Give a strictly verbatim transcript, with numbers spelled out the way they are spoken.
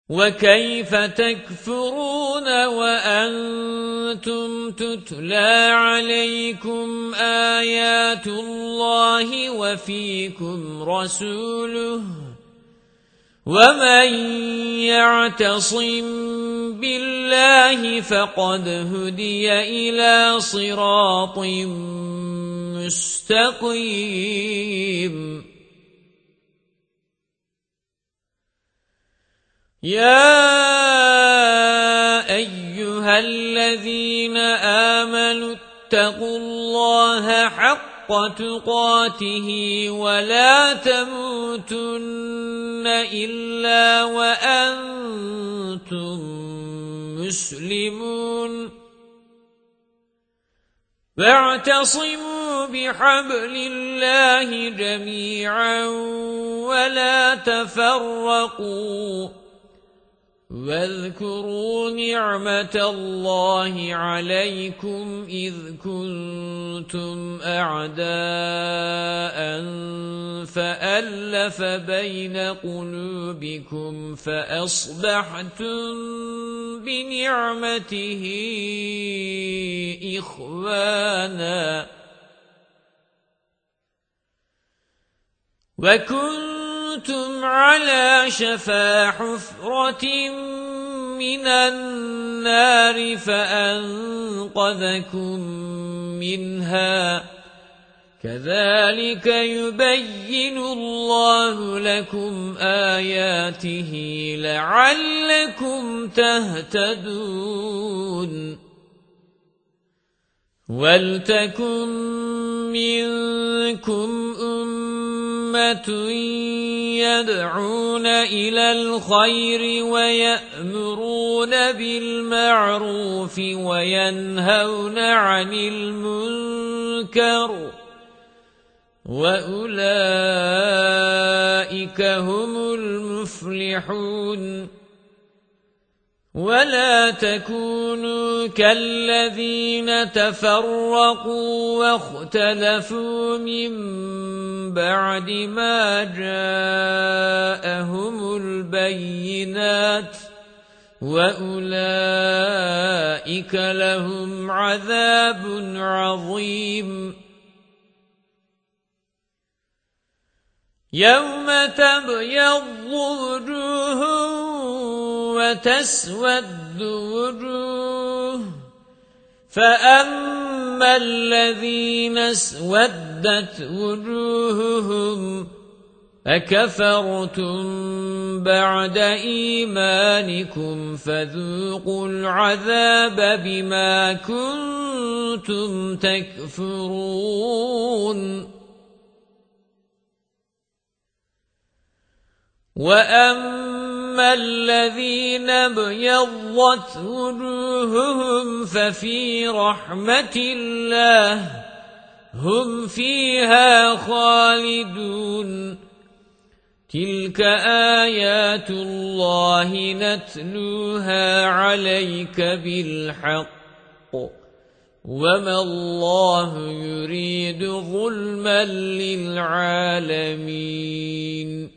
وَكَيْفَ تَكْفُرُونَ وَأَنْتُمْ تُتْلَى عَلَيْكُمْ آيَاتُ اللَّهِ وَفِيكُمْ رَسُولُهُ وَمَنْ يَعْتَصِمْ بِاللَّهِ فَقَدْ هُدِيَ إِلَى صِرَاطٍ مُسْتَقِيمٍ يَا أَيُّهَا الَّذِينَ آمَنُوا اتَّقُوا اللَّهَ حَقَّ تُقَاتِهِ وَلَا تَمُوتُنَّ إِلَّا وَأَنْتُمْ مُسْلِمُونَ وَاعْتَصِمُوا بِحَبْلِ اللَّهِ جَمِيعًا وَلَا تَفَرَّقُوا وَاذْكُرُوا نِعْمَةَ اللَّهِ عَلَيْكُمْ إِذْ كُنتُمْ أَعْدَاءً فَأَلَّفَ بَيْنَ قُلُوبِكُمْ فَأَصْبَحْتُمْ بِنِعْمَتِهِ إِخْوَانًا وَكُنتُمْ عَلَى شَفَا حُفْرَةٍ مِنَ النَّارِ فَأَنقَذَكُم مِّنْهَا كَذَلِكَ يُبَيِّنُ اللَّهُ لَكُمْ آيَاتِهِ لَعَلَّكُمْ تَهْتَدُونَ وَلْتَكُن مِّنكُمْ أُمَّةٌ يَدْعُونَ إِلَى الْخَيْرِ وَيَأْمُرُونَ بِالْمَعْرُوفِ وَيَنْهَوْنَ عَنِ الْمُنكَرِ وَأُولَئِكَ هُمُ الْمُفْلِحُونَ وَلَا تَكُونُوا كَالَّذِينَ تَفَرَّقُوا وَاخْتَلَفُوا مِنْ بَعْدِ مَا جَاءَهُمُ الْبَيِّنَاتُ وَأُولَئِكَ لَهُمْ عَذَابٌ عَظِيمٌ يَوْمَ تَبْيَضُّ وُجُوهٌ وَتَسْوَدُّ وُجُوهٌ فَأَمَّا الَّذِينَ اسْوَدَّتْ وُجُوهُهُمْ أَكَفَرْتُمْ بَعْدَ إِيمَانِكُمْ فَذُوقُوا الْعَذَابَ بِمَا كُنتُمْ تَكْفُرُونَ وَأَمَّا الَّذِينَ ابْيَضَّتْ وُجُوهُهُمْ فَفِي رَحْمَةِ اللَّهِ هُمْ فِيهَا خَالِدُونَ تِلْكَ آيَاتُ اللَّهِ نَتْلُوهَا عَلَيْكَ بِالْحَقِّ وَمَا اللَّهُ يُرِيدُ ظُلْمًا لِلْعَالَمِينَ